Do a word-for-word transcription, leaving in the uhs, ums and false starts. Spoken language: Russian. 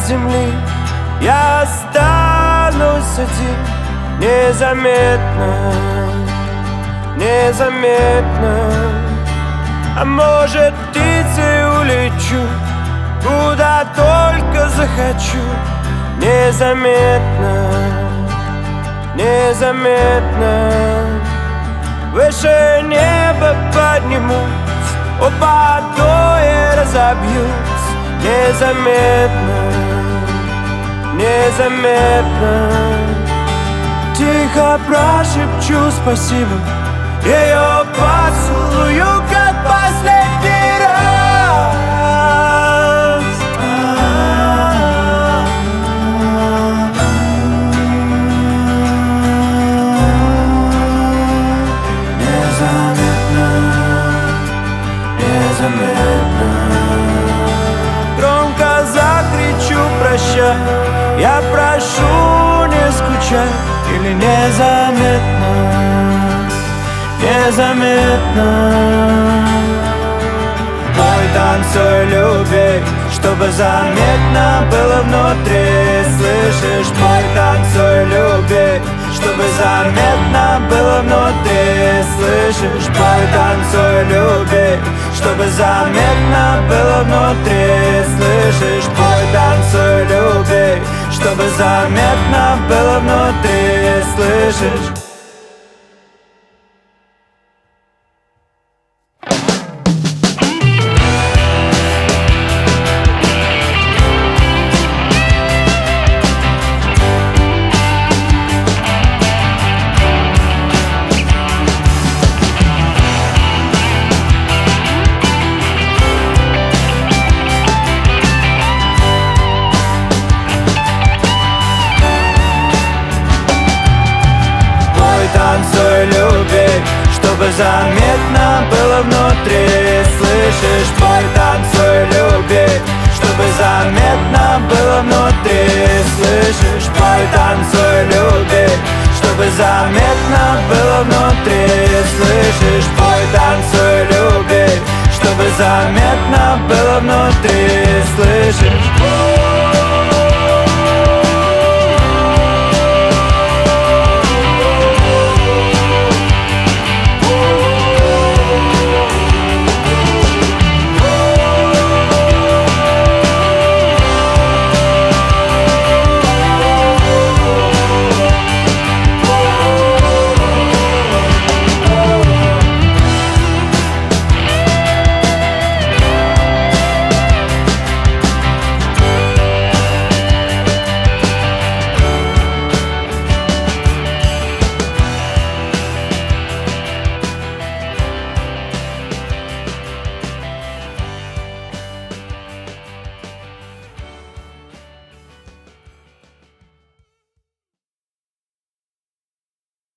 земли я останусь один. Незаметно, незаметно. А может, птицей улечу, куда только захочу. Незаметно, незаметно. Выше неба поднимусь, о подое разобьюсь. Незаметно, незаметно. Тихо прошепчу спасибо, ее поцелую, как последний раз. Незаметно, незаметно. Громко закричу прощай, я прошу, не скучай. Или незаметно, незаметно. Мой танцуй, люби, чтобы заметно было внутри. Слышишь, мой танцуй, люби, чтобы заметно было внутри. Слышишь, мой танцуй, люби, чтобы заметно было внутри. Слышишь, мой танцуй, люби, чтобы заметно было внутри. Слышишь? Танцуй, люби, чтобы заметно было внутри. Слышишь, мой танцуй, люби, чтобы заметно было внутри. Слышишь, мой танцуй, люби, чтобы заметно было внутри. Слышишь, мой танцуй, люби, чтобы заметно было внутри. Слышишь?